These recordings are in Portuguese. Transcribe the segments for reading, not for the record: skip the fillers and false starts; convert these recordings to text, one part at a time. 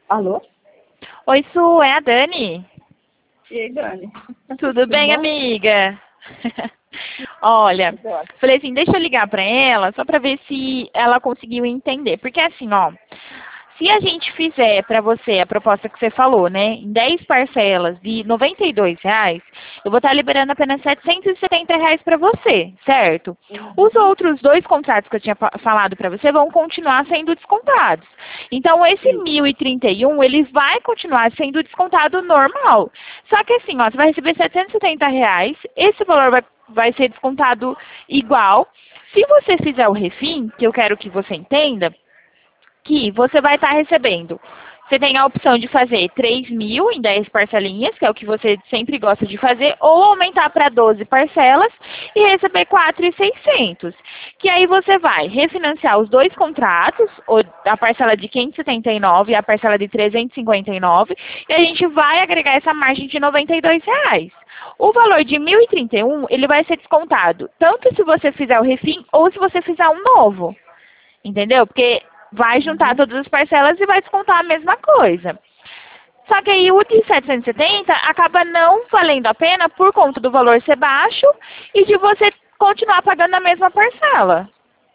Alô? Oi, Su, é a Dani. E aí, Dani? Tudo bem, bom? amiga? Olha, Tudo ótimo. falei assim, deixa eu ligar pra ela só pra ver se ela conseguiu entender. Porque assim, ó, se a gente fizer pra você a proposta que você falou, né, em 10 parcelas de R$ 92, eu vou estar liberando apenas R$ 770 pra você, certo? Os Uhum. outros dois contratos que eu tinha falado pra você vão continuar sendo descontados. Então, esse Sim. 1.031, ele vai continuar sendo descontado normal. Só que assim, ó, você vai receber R$ 770, esse valor vai ser descontado igual. Se você fizer o refim, que eu quero que você entenda, que você vai estar recebendo. Você tem a opção de fazer 3.000 em 10 parcelinhas, que é o que você sempre gosta de fazer, ou aumentar para 12 parcelas e receber 4.600. Que aí você vai refinanciar os dois contratos, a parcela de 579 e a parcela de 359, e a gente vai agregar essa margem de R$ 92. O valor de 1.031, ele vai ser descontado, tanto se você fizer o refim ou se você fizer um novo. Entendeu? Porque vai juntar Uhum. todas as parcelas e vai descontar a mesma coisa. Só que aí o de 770 acaba não valendo a pena por conta do valor ser baixo e de você continuar pagando a mesma parcela.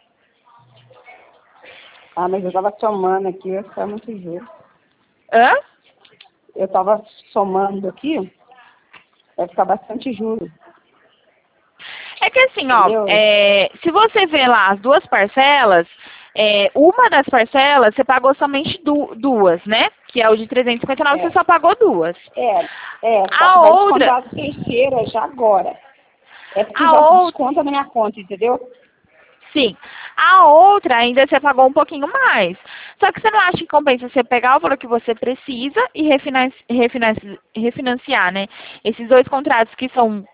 Ah, mas eu tava somando aqui, vai ficar muito juros. Hã? Eu tava somando aqui, vai ficar bastante juros, É que assim, ó, entendeu? se você ver lá as duas parcelas, uma das parcelas você pagou somente duas, né? Que é o de 359, você É, só pagou duas. só A que vai outra, descontar a terceira já agora. É porque a já outra, desconta na minha conta, entendeu? sim. A outra ainda você pagou um pouquinho mais. Só que você não acha que compensa você pegar o valor que você precisa e refinanciar, né? Esses dois contratos que são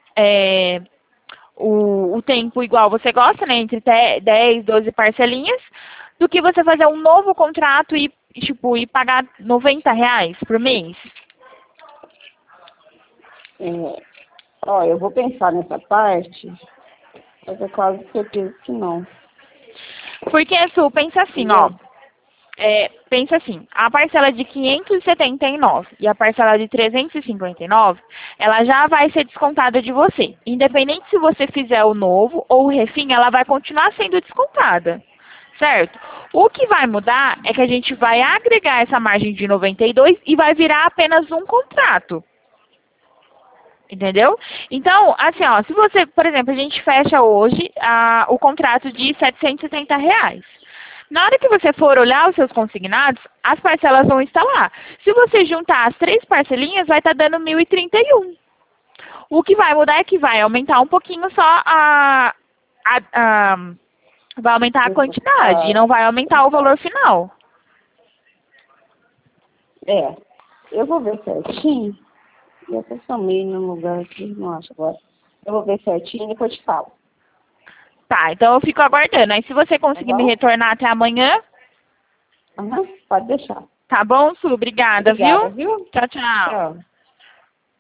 o tempo igual você gosta, né? Entre 10, 12 parcelinhas, do que você fazer um novo contrato e pagar R$ 90 por mês. É, ó, eu vou pensar nessa parte, mas é quase certeza que não, Porque, Su, pensa assim, ó. entendeu? Pensa assim, a parcela de 579 e a parcela de 359, ela já vai ser descontada de você. Independente se você fizer o novo ou o refim, ela vai continuar sendo descontada, certo? O que vai mudar é que a gente vai agregar essa margem de 92 e vai virar apenas um contrato. Entendeu? Então, assim, ó, se você, por exemplo, a gente fecha hoje o contrato de R$ 770. Na hora que você for olhar os seus consignados, as parcelas vão estar lá. Se você juntar as três parcelinhas, vai estar dando 1.031. O que vai mudar é que vai aumentar um pouquinho só a vai aumentar a quantidade e Ah, não vai aumentar o valor final. é, eu vou ver certinho. Eu até somei num lugar aqui, não acho agora. Eu vou ver certinho e depois te falo. Tá, então eu fico aguardando. Aí se você Tá conseguir me bom? retornar até amanhã, Aham, pode deixar. tá bom, Su? Obrigada, viu? Obrigada, viu? Tchau, tchau. Tchau.